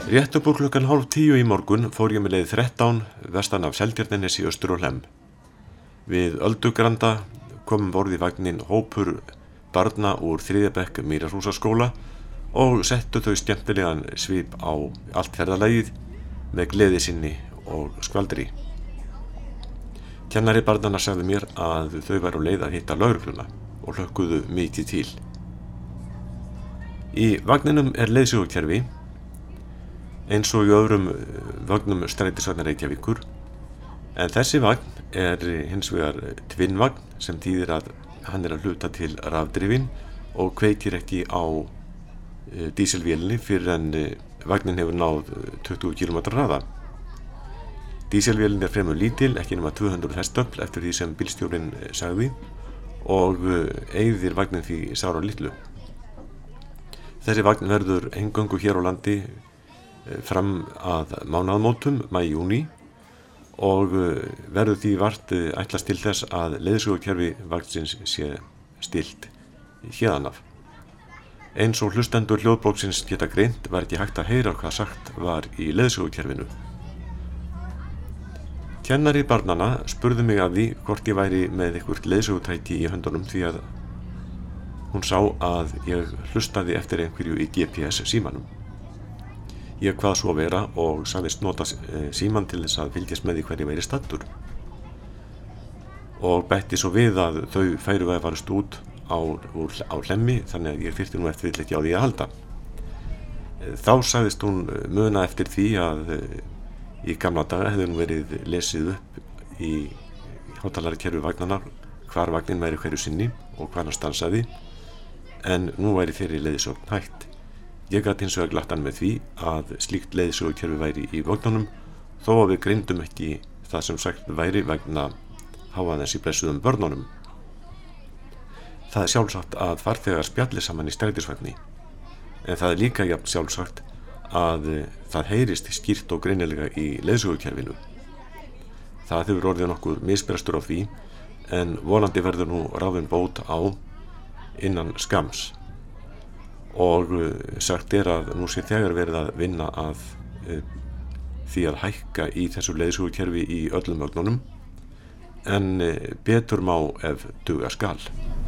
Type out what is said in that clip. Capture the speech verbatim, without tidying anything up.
Rétt upp úr klukkan hálf tíu í morgun fór ég með leið þrettán vestan af Seltjarnarnesi austur og Hlemm. Við Öldugranda komum borð í vagnin hópur barna úr þriðja bekk Mýrarhúsaskóla og settu þau skemmtilegan svip á allt ferðalagið með gleði sinni og skvaldri. Kennari barnanna sagði mér að þau væru á leið að hitta lögregluna og hlökkuðu mikið til. Í vagninum er leiðsögukerfi eins og í öðrum vagnum strætisvagnar Reykjavíkur, en þessi vagn er hins vegar tvinnvagn sem þýðir að hann er að hluta til rafdrifinn og kveikir ekki á dísilvélinni fyrir en vagnin hefur náð tuttugu kílómetra hraða. Dísilvélin er fremur lítil, ekki nema tvö hundruð hestöfl eftir því sem bílstjórinn sagði og eyðir vagnin því sáralitlu. Þessi vagn verður eingöngu hér á landi fram að mánaðamótum, maí-júní, og verður því vart ætlast til þess að leiðsögukerfi vagnsins sé stillt héðan af. Eins og hlustendur hljóðbóksins geta greint var ekki hægt að heyra hvað sagt var í leiðsögukerfinu. Kennari barnanna spurði mig að því hvort ég væri með eitthvert leiðsögutæki í höndunum því að hún sá að ég hlustaði eftir einhverju í G P S símanum. Ég kvað svo vera og sagðist nota síman til þess að fylgjast með því hver ég væri staddur. Og bætti svo við að þau færu að farast út á, á Hlemmi, þannig að ég þyrfti nú eftir vill ekki á því að halda. Þá sagðist hún muna eftir því að í gamla daga hefði nú verið lesið upp í hátalarakerfi vagnanna hvar vagnin væri hverju sinni og hvar hann stansaði, en nú væri þeirri leiðsögn hætt. Ég gat hins vegar glatt hann með því að slíkt leiðsögukerfi væri í vagnunum þó að við greindum ekki það sem sagt væri vegna háaðans í blessuðum börnunum. Það er sjálfsagt að farþegar spjalli saman í strætisvagni, en það er líka jafn sjálfsagt að það heyrist skýrt og greinilega í leiðsögukerfinu. Það hefur orðið nokkur misbrestur á því, en vonandi verður nú ráðin bót á innan skams. Og sagt er að nú sé þegar verið að vinna að e, því að hækka í þessu leiðsögukerfi í öllum vagnunum, en e, betur má ef duga skal.